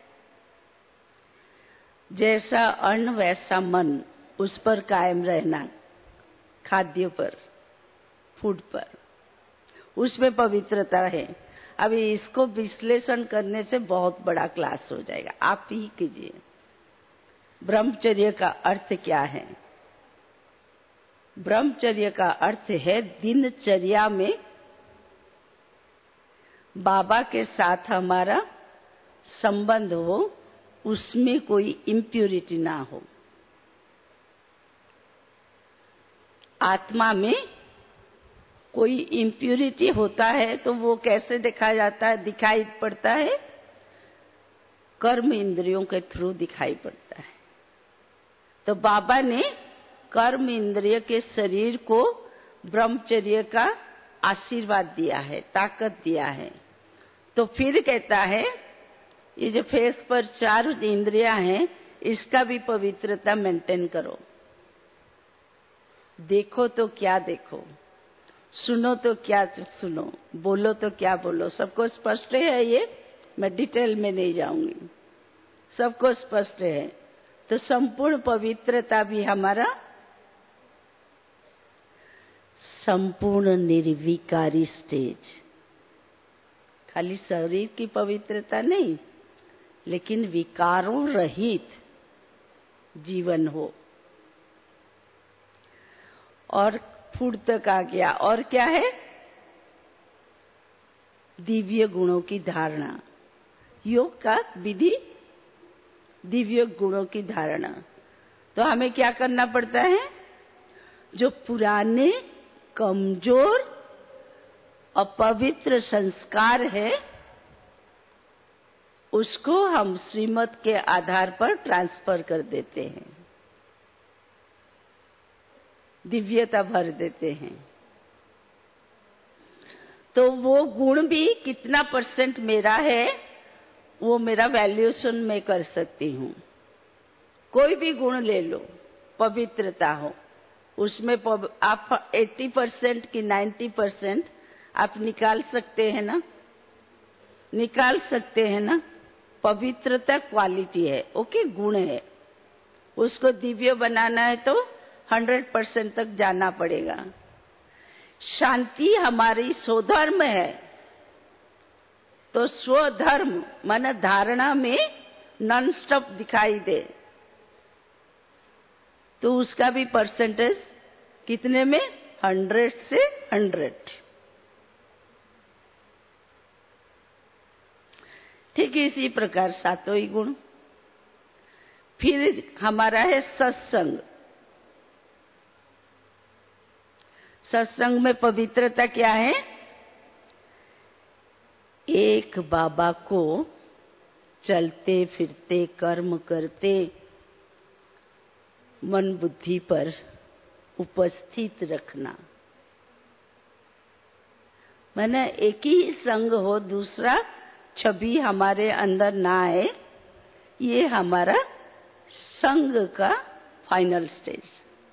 जैसा अन्न वैसा मन, उस पर कायम रहना, खाद्य पर, फूड पर, उसमें पवित्रता है। अभी इसको विश्लेषण करने से बहुत बड़ा क्लास हो जाएगा, आप ही कीजिए। ब्रह्मचर्य का अर्थ क्या है? ब्रह्मचर्य का अर्थ है दिनचर्या में बाबा के साथ हमारा संबंध हो, उसमें कोई इम्प्यूरिटी ना हो। आत्मा में कोई इम्प्यूरिटी होता है तो वो कैसे देखा जाता है, दिखाई पड़ता है? कर्म इंद्रियों के थ्रू दिखाई पड़ता है। तो बाबा ने कर्म इंद्रिय के शरीर को ब्रह्मचर्य का आशीर्वाद दिया है, ताकत दिया है। तो फिर कहता है ये जो फेस पर चार इंद्रियां हैं, इसका भी पवित्रता मेंटेन करो। देखो तो क्या देखो, सुनो तो क्या सुनो, बोलो तो क्या बोलो। सबको स्पष्ट है ये? मैं डिटेल में नहीं जाऊंगी, सबको स्पष्ट है। तो संपूर्ण पवित्रता भी हमारा संपूर्ण निर्विकारी स्टेज, खाली शरीर की पवित्रता नहीं, लेकिन विकारों रहित जीवन हो। और फूड तक आ गया। और क्या है? दिव्य गुणों की धारणा। योग का विधि दिव्य गुणों की धारणा। तो हमें क्या करना पड़ता है? जो पुराने कमजोर अपवित्र संस्कार है उसको हम श्रीमत के आधार पर ट्रांसफर कर देते हैं, दिव्यता भर देते हैं। तो वो गुण भी कितना परसेंट मेरा है वो मेरा वैल्यूएशन में कर सकती हूँ। कोई भी गुण ले लो, पवित्रता हो, उसमें आप अस्सी परसेंट की नब्बे परसेंट आप निकाल सकते हैं ना? निकाल सकते हैं ना? पवित्रता क्वालिटी है, ओके, गुण है। उसको दिव्य बनाना है तो सौ परसेंट तक जाना पड़ेगा। शांति हमारी स्वधर्म है, तो स्वधर्म माने धारणा में नॉन स्टॉप दिखाई दे, तो उसका भी परसेंटेज कितने में? हंड्रेड से हंड्रेड। ठीक इसी प्रकार सातों ही गुण। फिर हमारा है सत्संग। सत्संग में पवित्रता क्या है? एक बाबा को चलते फिरते कर्म करते मन बुद्धि पर उपस्थित रखना। माने एक ही संग हो, दूसरा छवि हमारे अंदर ना आए, ये हमारा संग का फाइनल स्टेज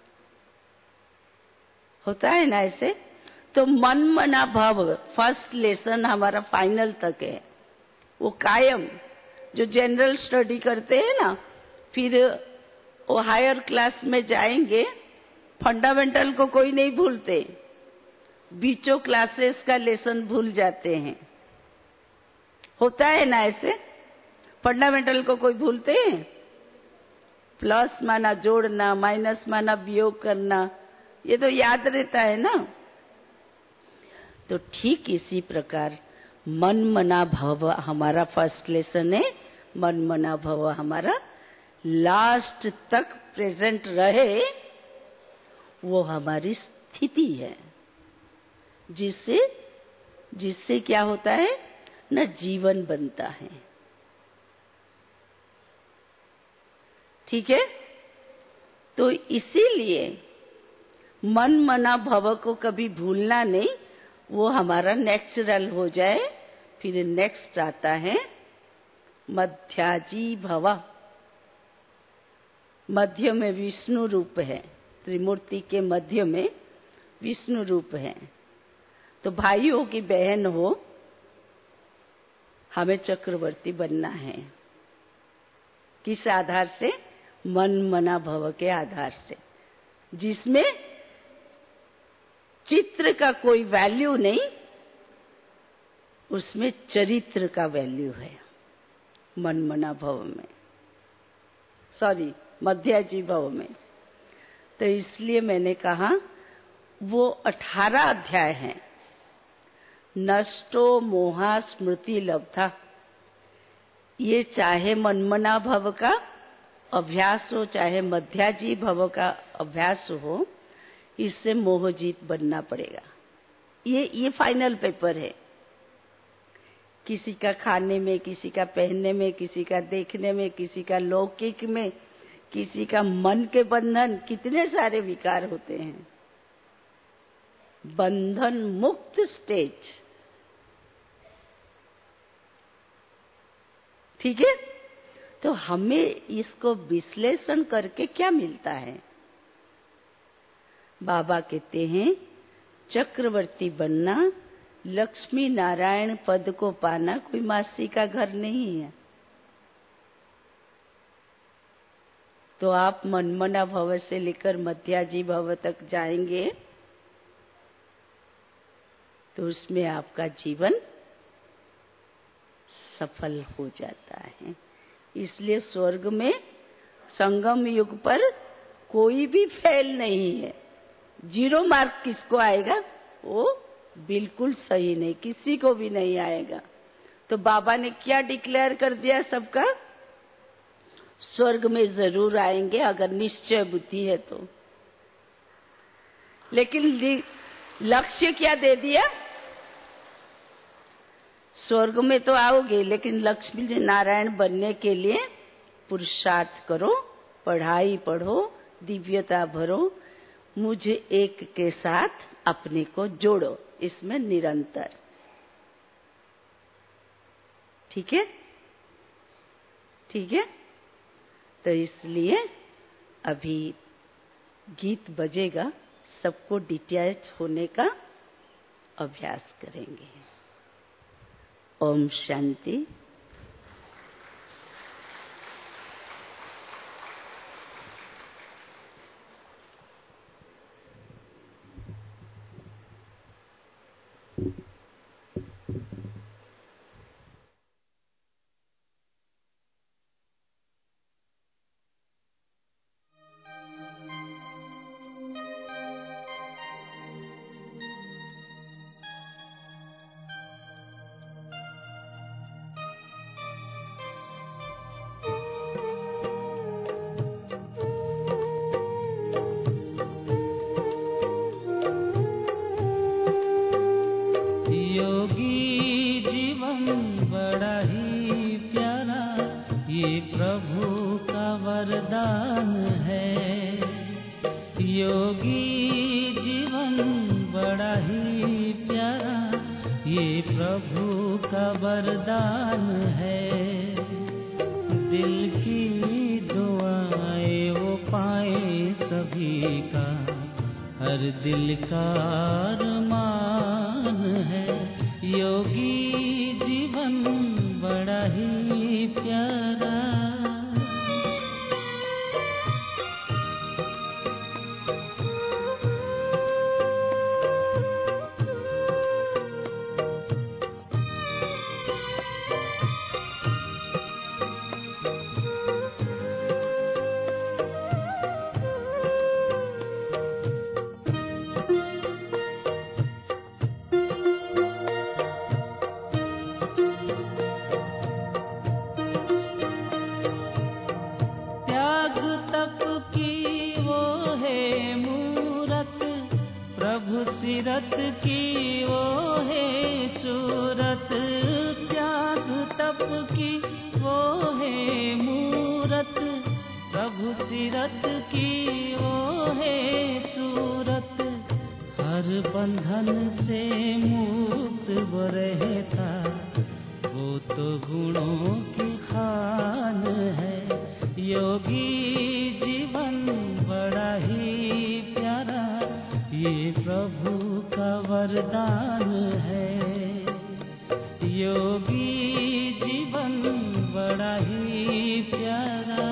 होता है ना। ऐसे तो मन मना भाव फर्स्ट लेसन हमारा फाइनल तक है, वो कायम। जो जनरल स्टडी करते हैं ना, फिर वो हायर क्लास में जाएंगे, फंडामेंटल को कोई नहीं भूलते, बीचों क्लासेस का लेसन भूल जाते हैं। होता है ना ऐसे? फंडामेंटल को कोई भूलते हैं? प्लस माना जोड़ना, माइनस माना वियोग करना, ये तो याद रहता है ना। तो ठीक इसी प्रकार मन मना भव हमारा फर्स्ट लेसन है, मन मना भव हमारा लास्ट तक प्रेजेंट रहे, वो हमारी स्थिति है, जिससे जिससे क्या होता है न, जीवन बनता है। ठीक है? तो इसीलिए मन मना भव को कभी भूलना नहीं, वो हमारा नेचुरल हो जाए। फिर नेक्स्ट आता है मध्याजी भव। मध्य में विष्णु रूप है, त्रिमूर्ति के मध्य में विष्णु रूप है। तो भाई हो कि बहन हो, हमें चक्रवर्ती बनना है। किस आधार से? मन मना भव के आधार से, जिसमें चित्र का कोई वैल्यू नहीं, उसमें चरित्र का वैल्यू है। मन मना भव में, सॉरी मध्याजी भव में। तो इसलिए मैंने कहा वो अठारह अध्याय हैं। नष्टो मोहा स्मृति लब्धा, ये चाहे मनमना भव का अभ्यास हो, चाहे मध्याजी भव का अभ्यास हो, इससे मोहजीत बनना पड़ेगा। ये ये फाइनल पेपर है। किसी का खाने में, किसी का पहनने में, किसी का देखने में, किसी का लौकिक में, किसी का मन के बंधन, कितने सारे विकार होते हैं। बंधन मुक्त स्टेज। ठीक है? तो हमें इसको विश्लेषण करके क्या मिलता है? बाबा कहते हैं चक्रवर्ती बनना, लक्ष्मी नारायण पद को पाना कोई मासी का घर नहीं है। तो आप मनमना भव से लेकर मध्याजी भव तक जाएंगे तो उसमें आपका जीवन सफल हो जाता है। इसलिए स्वर्ग में संगम युग पर कोई भी फेल नहीं है। जीरो मार्क किसको आएगा? वो बिल्कुल सही नहीं, किसी को भी नहीं आएगा। तो बाबा ने क्या डिक्लेयर कर दिया सबका? स्वर्ग में जरूर आएंगे अगर निश्चय बुद्धि है तो। लेकिन लक्ष्य क्या दे दिया? स्वर्ग में तो आओगे, लेकिन लक्ष्मी नारायण बनने के लिए पुरुषार्थ करो, पढ़ाई पढ़ो, दिव्यता भरो, मुझे एक के साथ अपने को जोड़ो, इसमें निरंतर। ठीक है, ठीक है। तो इसलिए अभी गीत बजेगा, सबको डिटैच होने का अभ्यास करेंगे। ओम शांति। प्रभु का वरदान है। योगी जीवन बड़ा ही प्यारा, ये प्रभु का वरदान है। दिल की दुआएं वो पाए सभी का, हर दिल का अरमान है। योगी जीवन बड़ा ही प्यारा। सीरत की वो है सूरत, त्याग तप की वो है मूरत। प्रभु सीरत की वो है सूरत, हर बंधन से मुक्त वो रहता, वो तो गुणों की खान है। योगी जीवन बड़ा ही प्यारा, ये प्रभु का वरदान है। योगी जीवन बड़ा ही प्यारा।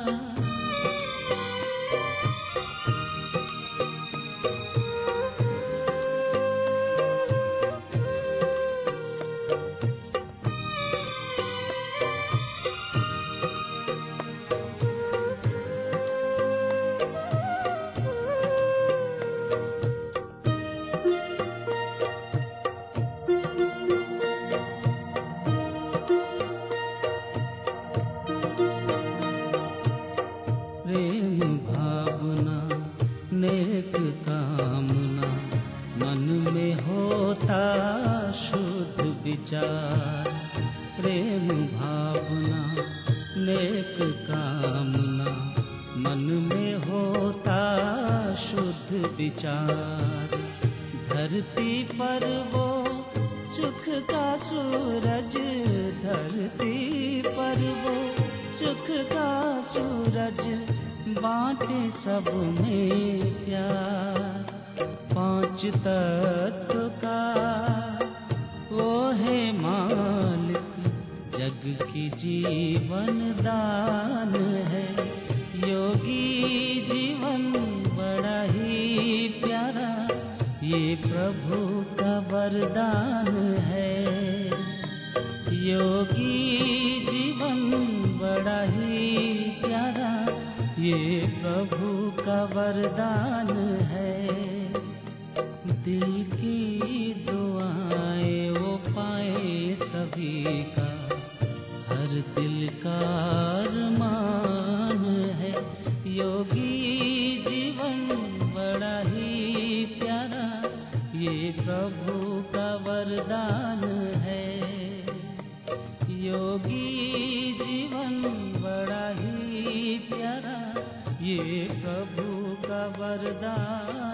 प्रेम भावना नेक कामना, मन में होता शुद्ध विचार। प्रेम भावना नेक कामना, मन में होता शुद्ध विचार। धरती पर वो सुख का सूरज, धरती पर वो सुख का सूरज, बांटे सब में प्यार। पांच तत्व का वो है मालिक, जग की जीवन दान है। योगी जीवन बड़ा ही प्यारा, ये प्रभु का वरदान है। योगी जीवन बड़ा ही प्यारा, ये प्रभु का वरदान है। दिल की दुआएं वो पाए सभी का, हर दिल का अरमान योगी जीवन बड़ा ही प्यारा, ये प्रभु का वरदान है। योगी जीवन बड़ा ही प्यारा, ये प्रभु का वरदान